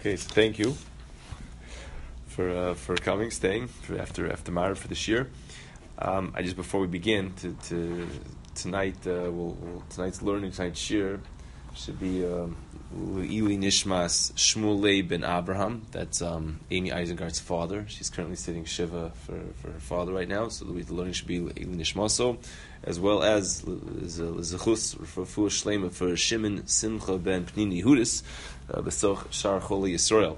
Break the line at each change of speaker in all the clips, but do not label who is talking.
Okay, so thank you for coming, staying after Marav for this year. I just before we begin tonight, tonight's learning, tonight's shir should be Ili Nishmas Shmuel ben Abraham. That's Amy Eisengart's father. She's currently sitting shiva for her father right now. So the learning should be Ili Nishmaso, as well as Zechus for Shlema for Shimon Simcha ben Pnini Yehudis B'soch Shar Choli Yisrael.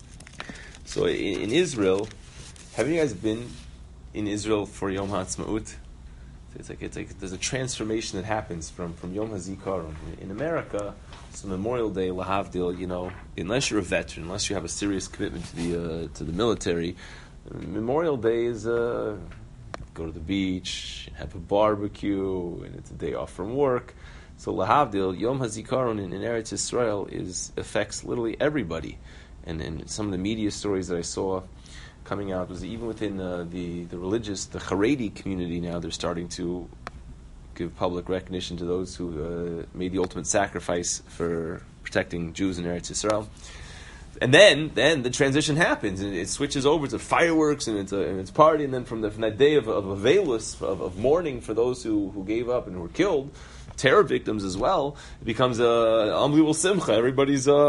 So in Israel, have you guys been in Israel for Yom HaAtzmaut? It's like there's a transformation that happens from Yom HaZikaron. In America, so Memorial Day, Lahavdil, unless you're a veteran, unless you have a serious commitment to the military, Memorial Day is go to the beach, have a barbecue, and it's a day off from work. So Lahavdil, Yom HaZikaron in Eretz Yisrael affects literally everybody. And some of the media stories that I saw coming out was even within the religious, the Haredi community now, they're starting to give public recognition to those who made the ultimate sacrifice for protecting Jews in Eretz Yisrael. And then the transition happens, and it switches over to fireworks, and it's party, and then from that day of Avelus, of mourning for those who gave up and who were killed, terror victims as well, it becomes an unbelievable simcha. Everybody's the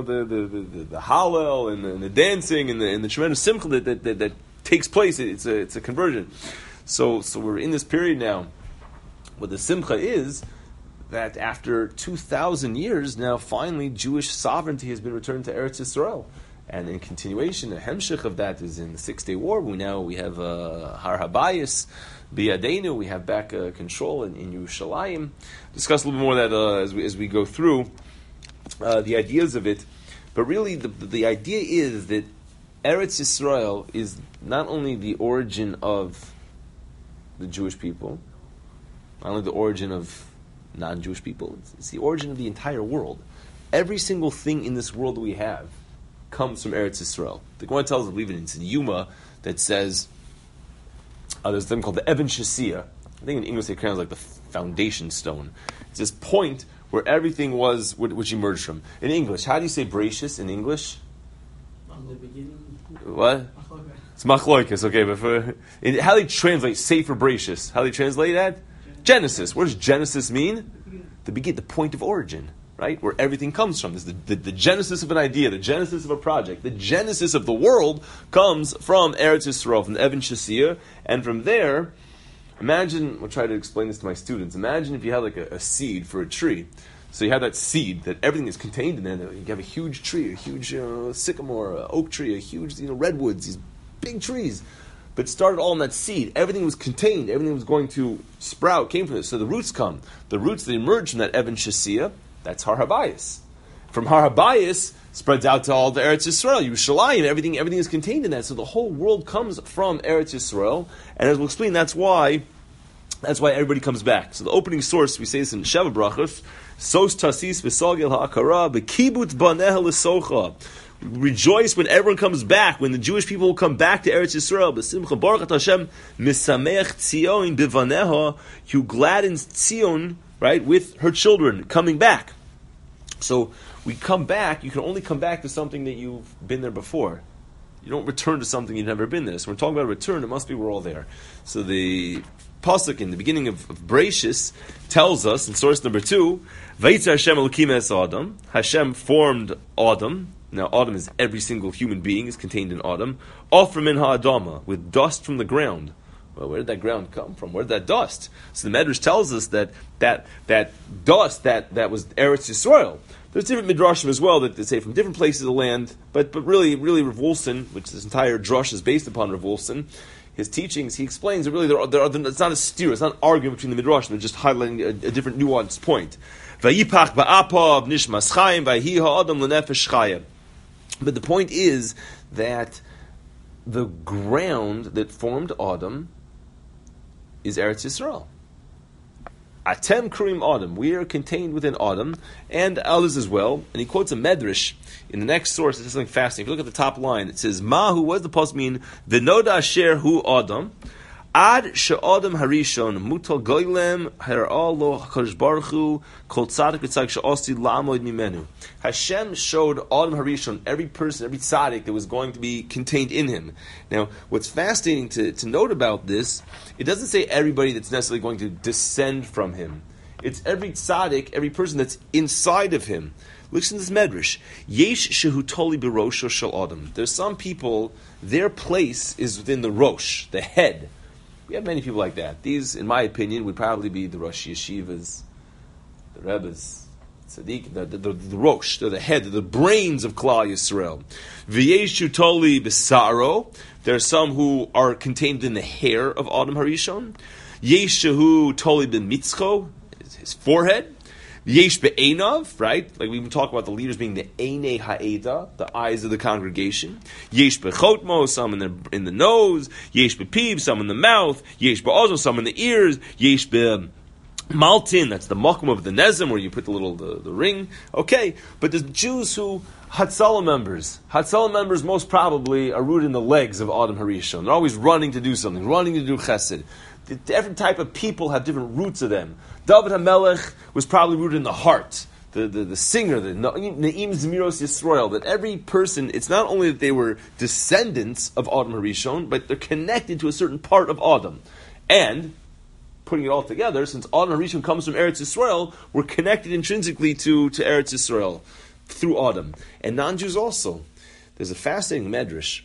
hallel and the dancing and the tremendous simcha that takes place. It's a conversion. So we're in this period now. What the simcha is that after 2,000 years now, finally Jewish sovereignty has been returned to Eretz Yisrael. And in continuation, the hemshich of that is in the 6-Day War. We have Har Habayis, Biyadenu, we have back control in Yerushalayim. Discuss a little bit more of that as we go through the ideas of it. But really, the idea is that Eretz Yisrael is not only the origin of the Jewish people, not only the origin of non-Jewish people, it's the origin of the entire world. Every single thing in this world that we have comes from Eretz Yisrael. The Gemara tells us, I believe it's in Yuma, that says, there's a thing called the Even Shasiya. I think in English they kind of like the foundation stone. It's this point where everything was, which emerged from. In English, how do you say Bereshis in English?
From the beginning.
What? It's Machloikis, okay, but how do they translate Sefer Bereshis? How do they translate that? Genesis. What does Genesis mean? The point of origin, right? Where everything comes from. This is the genesis of an idea, the genesis of a project, the genesis of the world comes from Eretz Yisrael, from the Even Shasiya, and from there, imagine, I'll try to explain this to my students, imagine if you had like a seed for a tree. So you have that seed, that everything is contained in there. You have a huge tree, a huge sycamore, oak tree, a huge redwoods, these big trees. But it started all in that seed. Everything was contained. Everything was going to sprout, came from this. So the roots come. The roots that emerge from that Even Shasiya, that's Har Habayis. From Har Habayis spreads out to all the Eretz Yisrael, Yerushalayim. Everything is contained in that. So the whole world comes from Eretz Yisrael. And as we'll explain, that's why everybody comes back. So the opening source, we say this in Sheva Brachos, Sos tasis v'sogel ha'akara b'kibutz baneh l'socha. Rejoice when everyone comes back, when the Jewish people will come back to Eretz Yisrael. B'simcha baruch Hashem misameach Tzion b'vaneha. You gladdens Tzion, right, with her children coming back. So we come back. You can only come back to something that you've been there before. You don't return to something you've never been there. So we're talking about a return. It must be we're all there. So the pasuk in the beginning of Bereshis tells us in source number 2, Vayitzer Hashem Elokim es Adam. Hashem formed Adam. Now, Adam is every single human being is contained in Adam. Ofra min ha'adama, with dust from the ground. Well, where did that ground come from? Where did that dust? So the Medrash tells us that dust that was Eretz Yisrael. There's different midrashim as well that they say from different places of the land, but really Rav Wolfson, which this entire drush is based upon Rav Wolfson, his teachings, he explains that really it's not a steer, it's not an argument between the midrashim, they're just highlighting a different nuanced point. Vayipach ba'apav nishmas chayim vayhi ha'adam l'nefesh chayim. But the point is that the ground that formed Adam is Eretz Yisrael. Atem Kurim Adam. We are contained within Adam and others as well. And he quotes a medrash in the next source. It's something fascinating. If you look at the top line, it says, Mahu, what does the pasuk mean? V'noda asher hu Adam. Ad she'adam harishon mutal goylem har'al lo HaKadosh Baruch Hu kol tzaddik v'tzaddik she'osi la'amod mimenu. Hashem showed Adam Harishon, every person, every tzaddik that was going to be contained in him. Now, what's fascinating to note about this, it doesn't say everybody that's necessarily going to descend from him. It's every tzaddik, every person that's inside of him. Listen to this medrash. Yesh shehu toli b'rosho shel adam. There's some people, their place is within the rosh, the head. We have many people like that. These, in my opinion, would probably be the Rosh Yeshivas, the Rebbes, Tzaddik, the Rosh, they're the head, they're the brains of Klal Yisrael. V'yeshu toli b'saro. There are some who are contained in the hair of Adam Harishon. Yeshu toli b'mitzcho, his forehead. Yesh be'enav, right? Like we've been talking about the leaders being the einei ha'eda, the eyes of the congregation. Yesh be'chotmo, some in the nose. Yesh be'piv, some in the mouth. Yesh be'ozo, some in the ears. Yesh be'maltin, that's the makom of the nezim, where you put the ring. Okay, but there's Jews who, Hatzalah members most probably are rooted in the legs of Adam Harishon. They're always running to do something, running to do chesed. Different type of people have different roots of them. David HaMelech was probably rooted in the heart. The singer, the Ne'im Zmiros Yisrael, that every person, it's not only that they were descendants of Adam Harishon, but they're connected to a certain part of Adam. And, putting it all together, since Adam Harishon comes from Eretz Yisrael, we're connected intrinsically to Eretz Yisrael through Adam. And non-Jews also. There's a fascinating medrash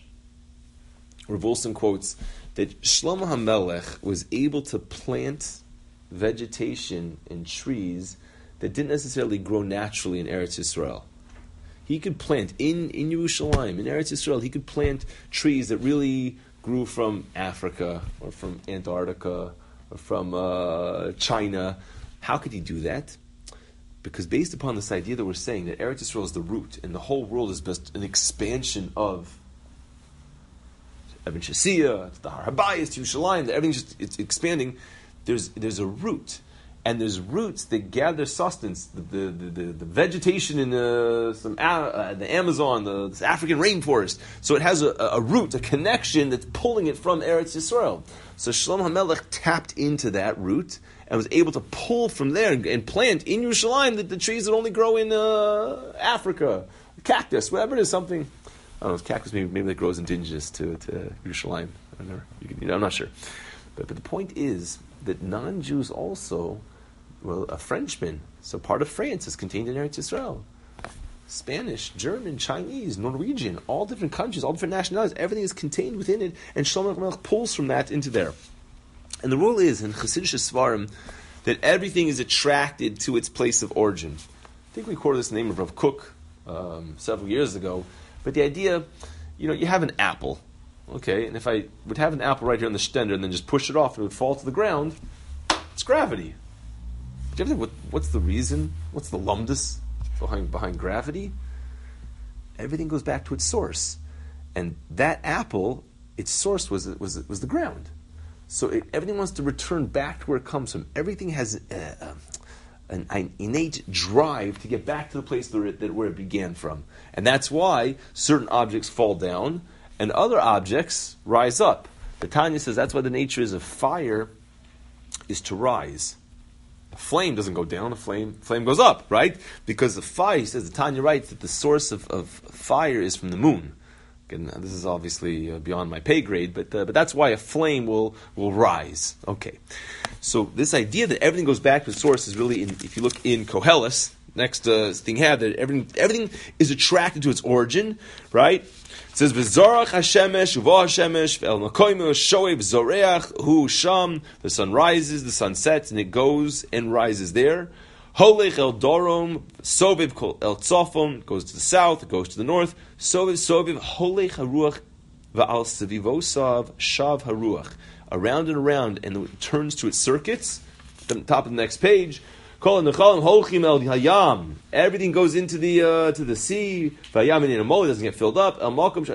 where Volson quotes that Shlomo HaMelech was able to plant vegetation and trees that didn't necessarily grow naturally in Eretz Yisrael. He could plant in Yerushalayim, in Eretz Yisrael, he could plant trees that really grew from Africa or from Antarctica or from China. How could he do that? Because based upon this idea that we're saying that Eretz Yisrael is the root and the whole world is just an expansion of Evan Shasiya, the Har Habayis, Yerushalayim, that everything's just it's expanding. There's a root, and there's roots that gather sustenance. The vegetation in the Amazon, the African rainforest. So it has a root, a connection that's pulling it from Eretz Yisrael. So Shlomo HaMelech tapped into that root and was able to pull from there and plant in Yerushalayim the trees that only grow in Africa, cactus, whatever it is, something. I don't know, cactus maybe that grows indigenous to Yerushalayim. I'm not sure. But the point is that non-Jews also, a Frenchman, so part of France is contained in Eretz Yisrael. Spanish, German, Chinese, Norwegian, all different countries, all different nationalities, everything is contained within it, and Shlomo HaMelech pulls from that into there. And the rule is, in Chassidish Svarim, that everything is attracted to its place of origin. I think we quoted this in the name of Rav Kook several years ago. But the idea, you have an apple, okay, and if I would have an apple right here on the stender and then just push it off, it would fall to the ground. It's gravity. Do you ever think what's the reason? What's the lumdus behind gravity? Everything goes back to its source, and that apple, its source was the ground. So everything wants to return back to where it comes from. Everything has an innate drive to get back to the place where it began from. And that's why certain objects fall down and other objects rise up. The Tanya says that's why the nature is of fire is to rise. A flame doesn't go down, a flame goes up, right? Because the fire, says the Tanya writes that the source of fire is from the moon. Again, this is obviously beyond my pay grade, but that's why a flame will rise. Okay. So this idea that everything goes back to the source is really, if you look in Koheles, next thing had that everything is attracted to its origin, right? It says v'zorach hashemesh uva hashemesh ve'el makoyim shoev zoreach hu sham. The sun rises, the sun sets, and it goes and rises there. Holech el dorom soviv kol el tzofon, goes to the south, it goes to the north. Soviv holech haruach va'al sevivosav shav haruach. Around and around, and it turns to its circuits. At the top of the next page, everything goes into the sea. It doesn't get filled up.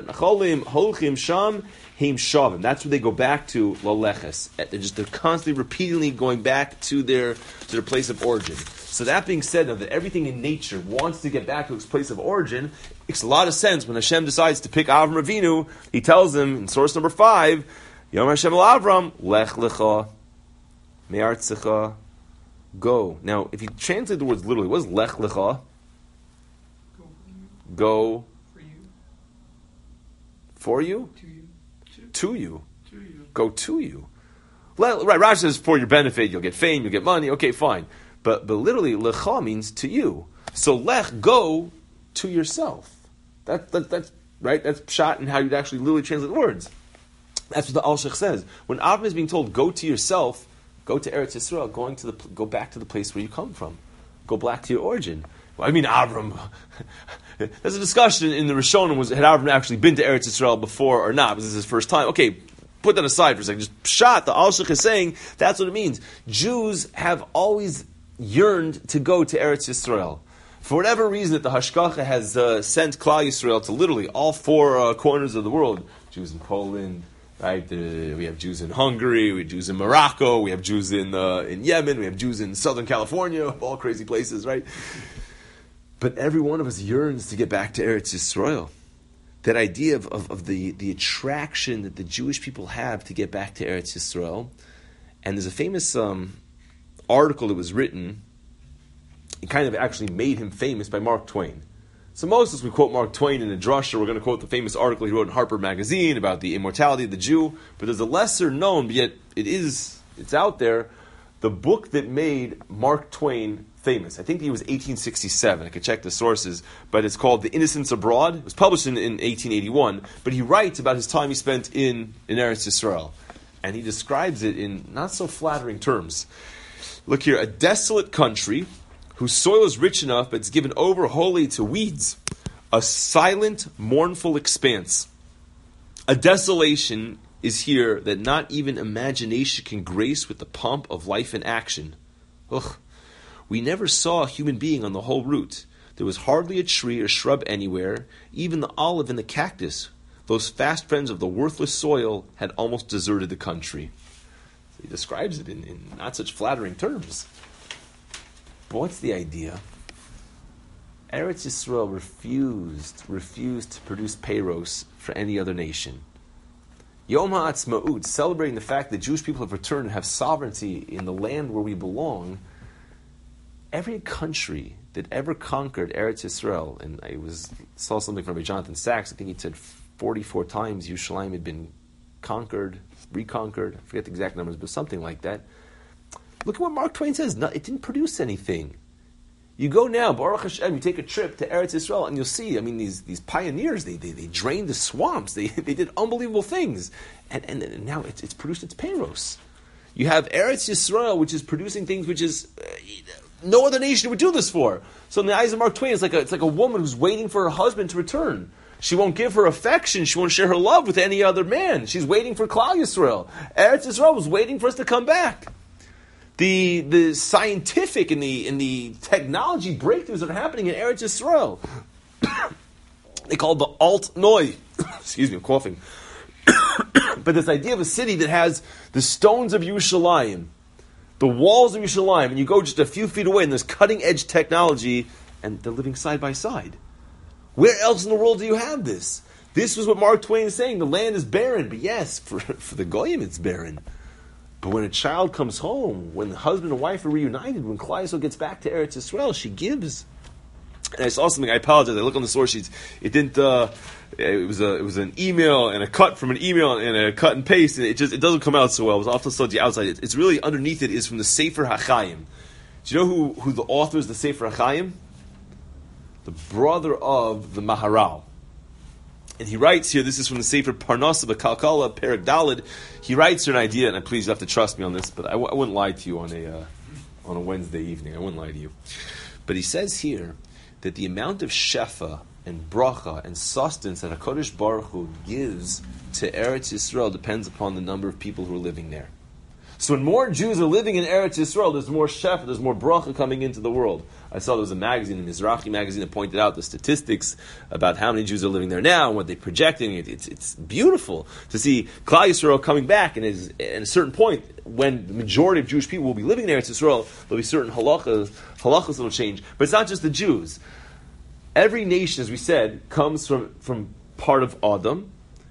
That's where they go back to laleches. They're constantly, repeatedly going back to their place of origin. So that being said, that everything in nature wants to get back to its place of origin, it makes a lot of sense when Hashem decides to pick Avram Avinu. He tells him in source number 5. Yom Hashem al Avram, lech lecha, me'artzecha, go. Now, if you translate the words literally, what is lech lecha? Go
For you.
for you?
To you.
To you.
To you.
Go to you. Right, Rashi says for your benefit, you'll get fame, you'll get money, okay, fine. But literally, lecha means to you. So lech, go to yourself. That's right, that's pshat and how you'd actually literally translate the words. That's what the Al-Sheikh says. When Avram is being told, go to yourself, go to Eretz Yisrael, go back to the place where you come from. Go back to your origin. Well, I mean, Avram. There's a discussion in the Rishonim, had Avram actually been to Eretz Yisrael before or not? Was this his first time? Okay, put that aside for a second. Just pshat, the Al-Sheikh is saying, that's what it means. Jews have always yearned to go to Eretz Yisrael. For whatever reason that the Hashgacha has sent Klal Yisrael to literally all four corners of the world, Jews in Poland, right? We have Jews in Hungary, we have Jews in Morocco, we have Jews in Yemen, we have Jews in Southern California, all crazy places, right? But every one of us yearns to get back to Eretz Yisrael. That idea of the attraction that the Jewish people have to get back to Eretz Yisrael. And there's a famous article that was written, it kind of actually made him famous by Mark Twain. So most of us, we quote Mark Twain in a drasha. We're going to quote the famous article he wrote in Harper Magazine about the immortality of the Jew. But there's a lesser known, but yet it's out there, the book that made Mark Twain famous. I think it was 1867. I could check the sources. But it's called The Innocents Abroad. It was published in 1881. But he writes about his time he spent in Eretz Yisrael. And he describes it in not so flattering terms. Look here, a desolate country whose soil is rich enough, but it's given over wholly to weeds. A silent, mournful expanse. A desolation is here that not even imagination can grace with the pomp of life and action. Ugh. We never saw a human being on the whole route. There was hardly a tree or shrub anywhere. Even the olive and the cactus, those fast friends of the worthless soil, had almost deserted the country. So he describes it in not such flattering terms. But what's the idea? Eretz Yisrael refused to produce peiros for any other nation. Yom HaAtzmaut, celebrating the fact that Jewish people have returned and have sovereignty in the land where we belong. Every country that ever conquered Eretz Yisrael, and I saw something from Jonathan Sachs, I think he said 44 times Yerushalayim had been conquered, reconquered, I forget the exact numbers, but something like that. Look at what Mark Twain says. No, it didn't produce anything. You go now, Baruch Hashem, you take a trip to Eretz Yisrael, and you'll see, I mean, these pioneers, they drained the swamps, they did unbelievable things. And now it's produced its peiros. You have Eretz Yisrael, which is producing things which is... no other nation would do this for. So in the eyes of Mark Twain, it's like a woman who's waiting for her husband to return. She won't give her affection. She won't share her love with any other man. She's waiting for Klal Yisrael. Eretz Yisrael was waiting for us to come back. The scientific and the technology breakthroughs that are happening in Eretz Yisrael. They call it the Alt Noi. Excuse me, I'm coughing. But this idea of a city that has the stones of Yerushalayim, the walls of Yerushalayim, and you go just a few feet away and there's cutting-edge technology, and they're living side by side. Where else in the world do you have this? This was what Mark Twain is saying. The land is barren, but yes, for the Goyim it's barren. But when a child comes home, when the husband and wife are reunited, when Klal Yisrael gets back to Eretz Yisrael, she gives. And I saw something, I apologize, I look on the source sheets, it didn't, it was an email and a cut from an email and a cut and paste, and it doesn't come out so well. It was off to the outside. It's really, underneath it is from the Sefer HaChaim. Do you know who the author is, the Sefer HaChaim? The brother of the Maharal. And he writes here, this is from the Sefer Parnasa B'Kalkala, Perek Daled. He writes here an idea, and please you have to trust me on this, but I wouldn't lie to you on a Wednesday evening. I wouldn't lie to you. But he says here that the amount of shefa and bracha and sustenance that HaKadosh Baruch Hu gives to Eretz Yisrael depends upon the number of people who are living there. So when more Jews are living in Eretz Yisrael, there's more shefa, there's more bracha coming into the world. I saw there was a magazine, a Mizrahi magazine, that pointed out the statistics about how many Jews are living there now and what they're projecting. It's beautiful to see Klal Yisrael coming back, and at a certain point, when the majority of Jewish people will be living in Eretz Yisrael, there'll be certain halachas that will change. But it's not just the Jews. Every nation, as we said, comes from part of Adam,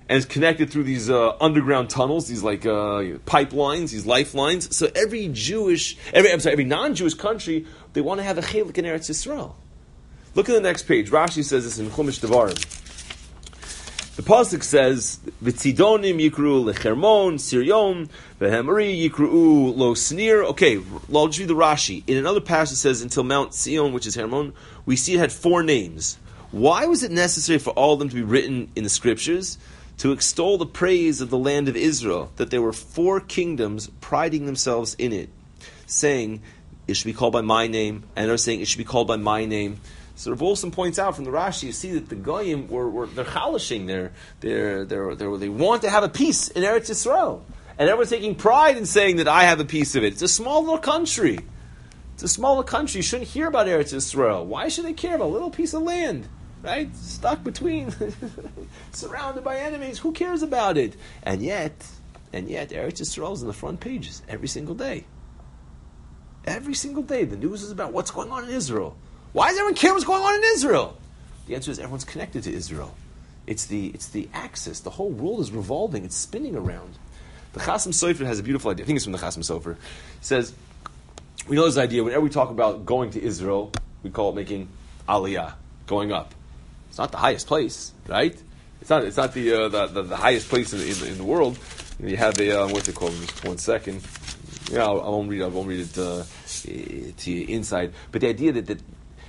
and it's connected through these underground tunnels, these like pipelines, these lifelines. So every non-Jewish country, they want to have a chelik in Eretz Yisrael. Look at the next page. Rashi says this in Chumash Devarim. The pasuk says, "V'tzidonim yikru lechermon Sirion, v'hemari yikru lo Snir." Okay, I'll just read the Rashi. In another passage, it says, "Until Mount Sion, which is Hermon, we see it had 4 names." Why was it necessary for all of them to be written in the scriptures? To extol the praise of the land of Israel, that there were 4 kingdoms priding themselves in it, saying, "It should be called by my name," and they're saying, "It should be called by my name." So Rav Olson points out from the Rashi, you see that the Goyim they're chalashing, they want to have a piece in Eretz Yisrael, and everyone's taking pride in saying that I have a piece of it. It's a small little country. It's a smaller country. You shouldn't hear about Eretz Yisrael. Why should they care about a little piece of land? Right? Stuck between, surrounded by enemies. Who cares about it? And yet, Eretz Yisrael is in the front pages every single day. Every single day, the news is about what's going on in Israel. Why does everyone care what's going on in Israel? The answer is everyone's connected to Israel. It's the axis. The whole world is revolving. It's spinning around. The Chasam Sofer has a beautiful idea. I think it's from the Chasam Sofer. He says, we know this idea. Whenever we talk about going to Israel, we call it making aliyah, going up. It's not the highest place, right? It's not the highest place in the world. You have a what's it called? Just 1 second. Yeah, I won't read it to you inside. But the idea that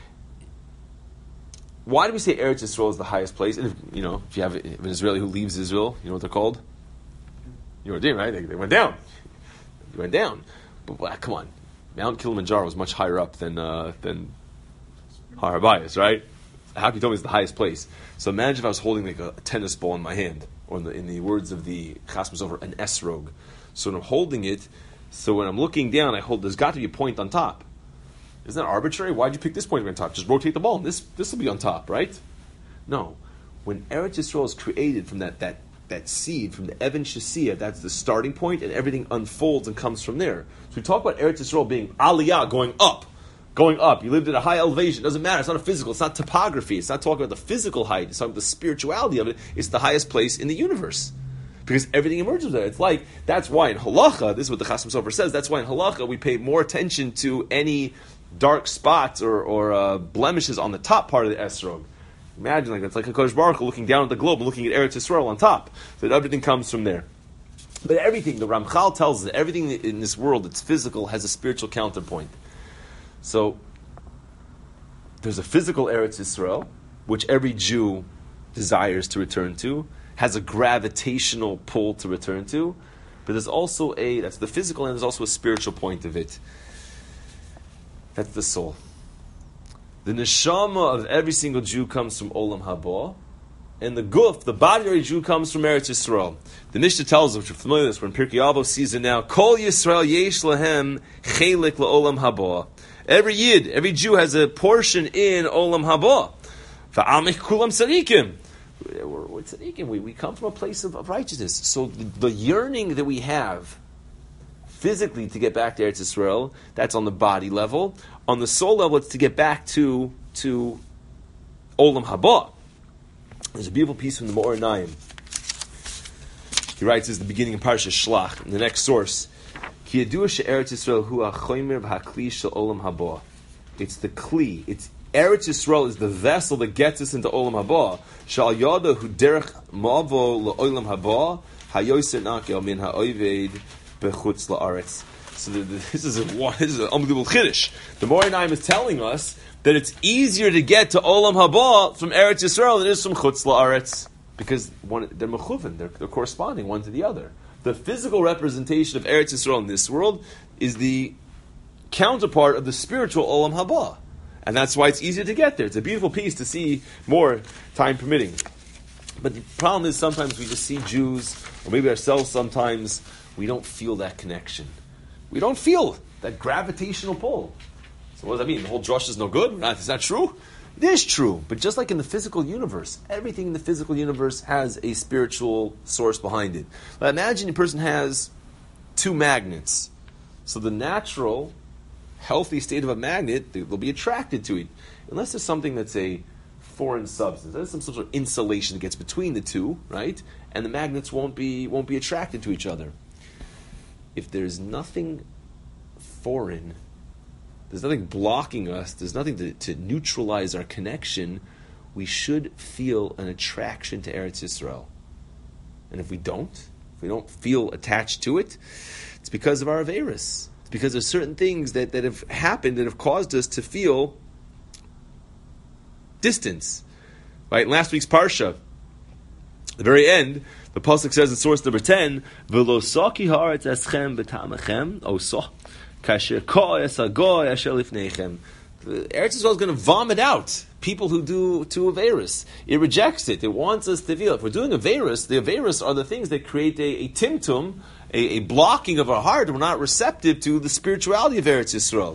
why do we say Eretz Yisrael is the highest place? And if you have an Israeli who leaves Israel, you know what they're called? Yordim, right? They went down. They went down. But come on, Mount Kilimanjaro is much higher up than Har HaBayis, right? How can you tell me it's the highest place? So imagine if I was holding like a tennis ball in my hand, or in the words of the Chasam Sofer, an esrog. So when I'm holding it, so when I'm looking down, there's got to be a point on top. Isn't that arbitrary? Why'd you pick this point on top? Just rotate the ball, and this will be on top, right? No. When Eretz Yisrael is created from that seed, from the Evan Shasiyah, that's the starting point, and everything unfolds and comes from there. So we talk about Eretz Yisrael being aliyah, going up. You lived at a high elevation. It doesn't matter. It's not a physical. It's not topography. It's not talking about the physical height. It's talking about the spirituality of it. It's the highest place in the universe. Because everything emerges there. It's like, that's why in halacha, this is what the Chasam Sofer says, that's why in halacha we pay more attention to any dark spots or blemishes on the top part of the esrog. Imagine it's like a Kodesh Baruch Hu looking down at the globe and looking at Eretz Yisrael on top. So that everything comes from there. But everything, the Ramchal tells us that everything in this world that's physical has a spiritual counterpoint. So there's a physical Eretz Yisrael, which every Jew desires to return to, has a gravitational pull to return to, but there's also that's the physical, and there's also a spiritual point of it. That's the soul. The neshama of every single Jew comes from Olam Haba, and the guf, the body of every Jew, comes from Eretz Yisrael. The Mishnah tells us, which you're familiar with this, we're in Pirkei Avos season now, Kol Yisrael yesh lahem chelik la'olam haba. Every Yid, every Jew has a portion in Olam Haba. Va'amich kulam tzadikim. We're tzadikim. We come from a place of righteousness. So the yearning that we have physically to get back to Eretz Yisrael, that's on the body level. On the soul level, it's to get back to Olam Haba. There's a beautiful piece from the Me'or Einayim. He writes this at the beginning of Parashat Shlach, in the next source. Ki yadua she'Eretz Yisrael hu ha'chomer v'ha'kli shel Olam Haba. It's the kli. It's Eretz Yisrael is the vessel that gets us into Olam Haba. Shal yada hu derech ma'avo la'olam haba hayoser nakel min ha'oived bechutz la'aretz. So this is an unbelievable chiddush. The Me'or Einayim is telling us that it's easier to get to Olam Haba from Eretz Yisrael than it is from Chutz La'aretz, because they're mechuven, they're corresponding one to the other. The physical representation of Eretz Yisrael in this world is the counterpart of the spiritual Olam Haba, and that's why it's easier to get there. It's a beautiful piece to see more, time permitting. But the problem is sometimes we just see Jews, or maybe ourselves sometimes, we don't feel that connection. We don't feel that gravitational pull. So what does that mean? The whole drush is no good? Is that true? It is true. But just like in the physical universe, everything in the physical universe has a spiritual source behind it. But imagine a person has 2 magnets. So the natural, healthy state of a magnet, they'll be attracted to it. Unless there's something that's a foreign substance. There's some sort of insulation that gets between the two, right? And the magnets won't be attracted to each other. If there's nothing foreign, there's nothing blocking us, there's nothing to neutralize our connection, we should feel an attraction to Eretz Yisrael. And if we don't feel attached to it, it's because of our Averis. It's because there's certain things that have happened that have caused us to feel distance. Right? In last week's Parsha, the very end, the Pasuk says in source number 10, V'lo saki haaretz eschem b'tamachem, oso, kasher ko'es hagoy asher lifneichem. Eretz Yisrael is going to vomit out people who do to Averis. It rejects it. It wants us to feel. If we're doing Averis, the Averis are the things that create a timtum, a blocking of our heart. We're not receptive to the spirituality of Eretz Yisrael.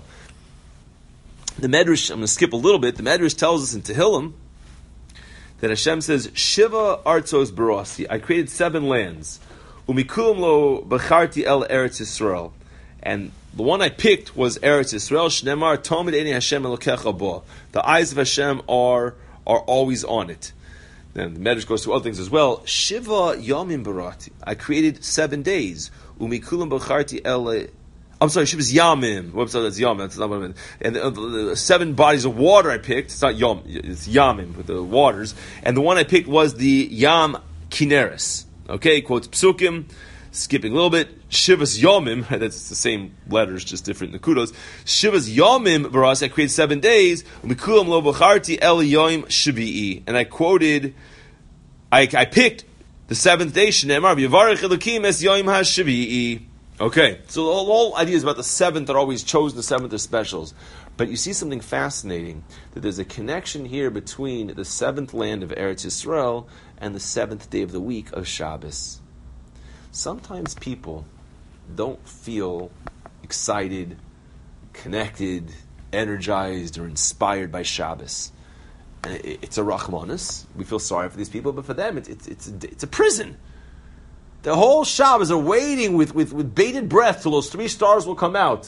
The Medrash, I'm going to skip a little bit, the Medrash tells us in Tehillim that Hashem says, Shiva artzos barasi, I created 7 lands. Umikulam lo bacharti el Eretz Yisrael. And the one I picked was Eretz Yisrael. Shnemar tomid eni Hashem elokecha bo. The eyes of Hashem are always on it. Then the Medrash goes to other things as well. Shiva yamim barati. I created 7 days. Umikulam bacharti el. I'm sorry, Shiva's yamim. Whoops, that's yamim. That's not what I meant. And the 7 bodies of water I picked. It's not yam. It's yamim with the waters. And the one I picked was the Yam Kineris. Okay, quotes Psukim. Skipping a little bit, Shiva's Yomim, that's the same letters, just different Nakudos. Shiva's Yomim, Baras, I created 7 days, Mikulam lo bacharti el yoim shvi'i. And I quoted, I picked the 7th day, Shneimar, V'yavarech Elokim es yoim ha-shvi'i. Okay, so the whole idea is about the 7th are always chosen, the 7th are specials. But you see something fascinating, that there's a connection here between the 7th land of Eretz Yisrael and the 7th day of the week of Shabbos. Sometimes people don't feel excited, connected, energized, or inspired by Shabbos. And it's a rachmanis. We feel sorry for these people, but for them, it's a prison. The whole Shabbos are waiting with bated breath till those 3 stars will come out.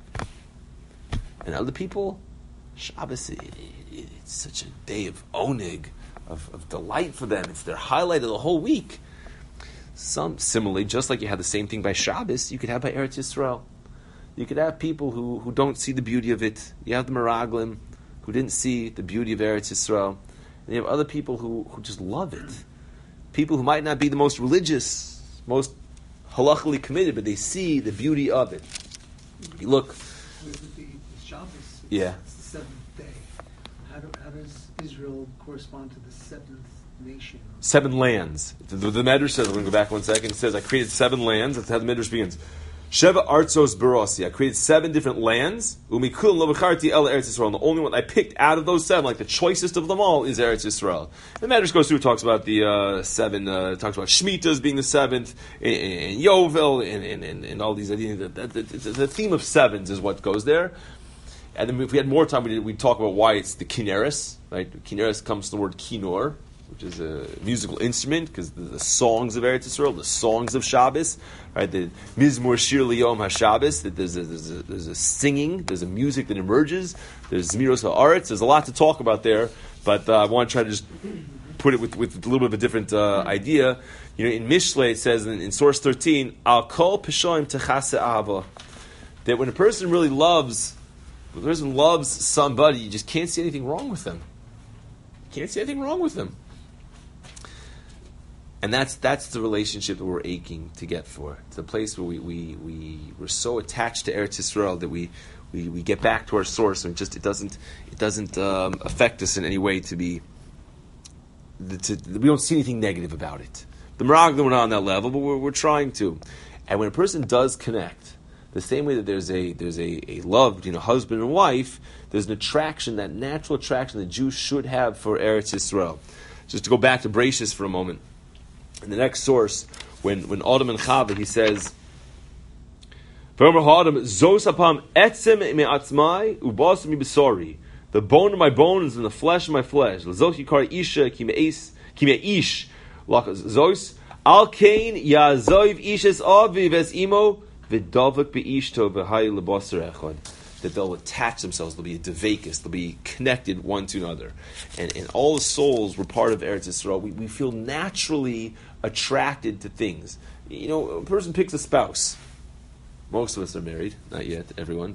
And other people, Shabbos, it's such a day of oneg, of delight for them. It's their highlight of the whole week. Similarly, just like you have the same thing by Shabbos, you could have by Eretz Yisrael. You could have people who don't see the beauty of it. You have the Meraglim who didn't see the beauty of Eretz Yisrael. And you have other people who just love it. People who might not be the most religious, most halachically committed, but they see the beauty of it. You look.
With the Shabbos,
yeah.
It's the 7th day. How does Israel correspond to the 7th nation?
7 lands. The Medrash says, we're going to go back 1 second, it says, I created 7 lands. That's how the Medrash begins. Sheva artzos barasi. I created 7 different lands. Umikulam lo bacharti el Eretz Yisrael. And the only one I picked out of those 7, like the choicest of them all, is Eretz Yisrael. The Medrash goes through, talks about the 7, talks about Shemitah being the 7th, and Yovel, and all these ideas. The theme of 7s is what goes there. And then if we had more time, we'd talk about why it's the Kineris. Right? Kineris comes from the word kinor, which is a musical instrument, because the songs of Eretz Yisrael, the songs of Shabbos, right? The Mizmor Shir Liyom HaShabbos, that there's a singing, there's a music that emerges, there's Zmiros HaAretz, there's a lot to talk about there, but I want to try to just put it with a little bit of a different idea. You know, in Mishlei it says in source 13, Al Kol Peshoim Techase Ahava, that when a person really loves somebody, you just can't see anything wrong with them. Can't see anything wrong with them. And that's the relationship that we're aching to get for. It's the place where we're so attached to Eretz Yisrael that we get back to our source, and it doesn't affect us in any way we don't see anything negative about it. The Meraglim, we're not on that level, but we're trying to. And when a person does connect, the same way that there's a love, husband and wife, there's an attraction, that natural attraction that Jews should have for Eretz Yisrael. Just to go back to Bereshis for a moment. In the next source, when Adam and Chava, he says, the bone of my bones and the flesh of my flesh. that they'll attach themselves, they'll be a devekis, they'll be connected one to another. And all the souls were part of Eretz Yisrael. We feel naturally attracted to things. You know, a person picks a spouse. Most of us are married, not yet, everyone,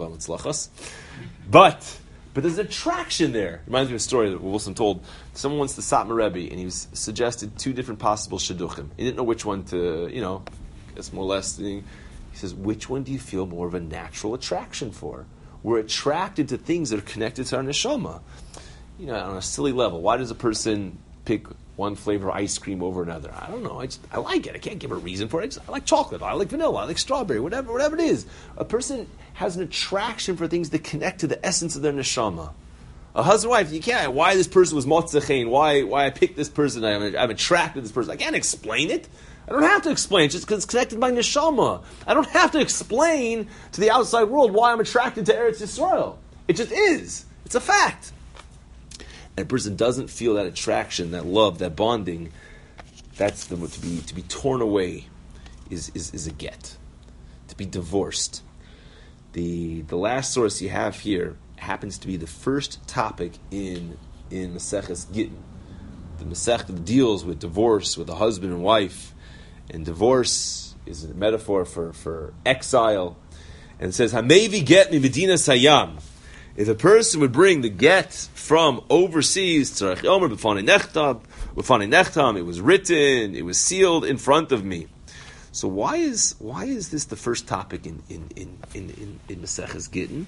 but there's an attraction there. Reminds me of a story that Wilson told. Someone wants to Satmar Rebbe, and he was suggested 2 different possible shidduchim. He didn't know which one to, guess more or less. He says, which one do you feel more of a natural attraction for? We're attracted to things that are connected to our neshama. On a silly level. Why does a person pick one flavor of ice cream over another? I don't know. I like it. I can't give a reason for it. I like chocolate. I like vanilla. I like strawberry. Whatever it is. A person has an attraction for things that connect to the essence of their neshama. A husband and wife, you can't. Why this person was motzachein? Why I picked this person? I'm attracted to this person. I can't explain it. I don't have to explain. It's just because it's connected to my neshama. I don't have to explain to the outside world why I'm attracted to Eretz Yisrael. It just is. It's a fact. And a person doesn't feel that attraction, that love, that bonding. That's to be torn away is a get. To be divorced. The last source you have here happens to be the first topic in Maseches Gittin. The Masechta deals with divorce, with a husband and wife, and divorce is a metaphor for exile. And it says, "Hamevi get mi medina sayam." If a person would bring the get from overseas, tzarech omer b'fanei nechtam, it was written, it was sealed in front of me. So why is this the first topic in Maseches Gittin?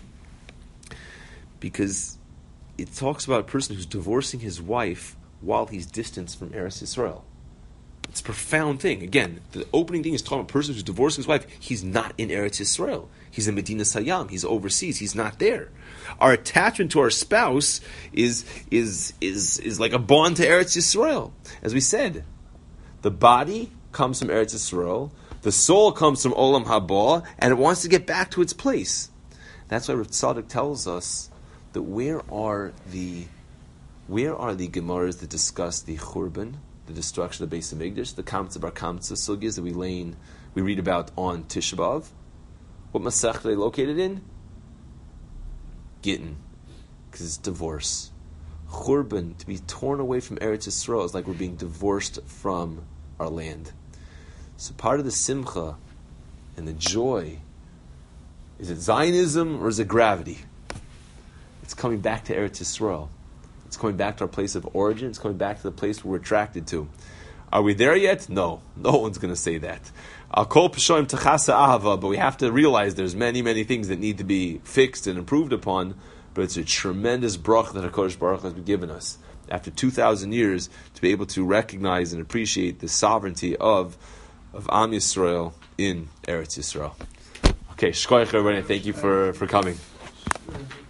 Because it talks about a person who's divorcing his wife while he's distanced from Eretz Yisrael. It's a profound thing. Again, the opening thing is talking about a person who's divorcing his wife. He's not in Eretz Yisrael. He's in Medina Sayam. He's overseas. He's not there. Our attachment to our spouse is like a bond to Eretz Yisrael. As we said, the body comes from Eretz Yisrael, the soul comes from Olam Haba, and it wants to get back to its place. That's why Rav Tzadok tells us that where are the Gemaras that discuss the Churban, the destruction of the Beis Hamikdash, the Kamtza Bar Kamtza Sugyas that we read about on Tisha B'Av? What Masech are they located in? Gittin, because it's divorce. Churban, to be torn away from Eretz Yisrael, is like we're being divorced from our land. So part of the simcha and the joy, is it Zionism or is it gravity? It's coming back to Eretz Yisrael. It's coming back to our place of origin. It's coming back to the place we're attracted to. Are we there yet? No. No one's going to say that. But we have to realize there's many, many things that need to be fixed and improved upon. But it's a tremendous bracha that HaKadosh Baruch Hu has given us after 2,000 years to be able to recognize and appreciate the sovereignty of Am Yisrael in Eretz Yisrael. Okay, shkoyach everybody. Thank you for coming.